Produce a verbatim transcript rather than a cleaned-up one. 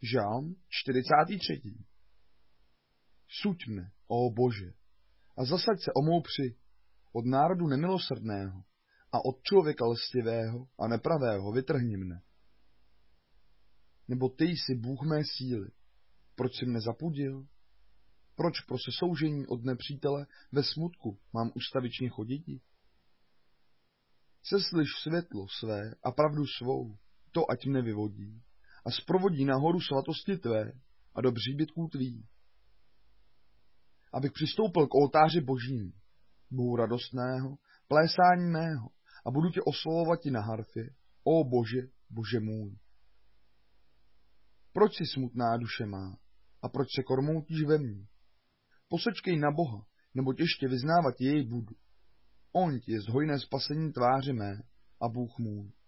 Žálm čtyřicátý třetí. Suď mne, ó Bože, a zasaď se o mou při, od národu nemilosrdného a od člověka lstivého a nepravého vytrhni mne. Nebo ty jsi Bůh mé síly, proč jsi mne zapudil? Proč pro sesoužení od nepřítele ve smutku mám ustavičně choditi? Seslyš světlo své a pravdu svou, to ať mne vyvodí a zprovodí na horu svatosti tvé a do příbytků tvých. Abych přistoupil k oltáři božím, Bohu radostného, plésání mého a budu tě oslavovat i na harfě, ó Bože, Bože můj. Proč si smutná duše má a proč se kormoutíš ve mně? Posečkej na Boha, neboť ještě vyznávat jej budu. On je hojné spasení tváře mé a Bůh můj.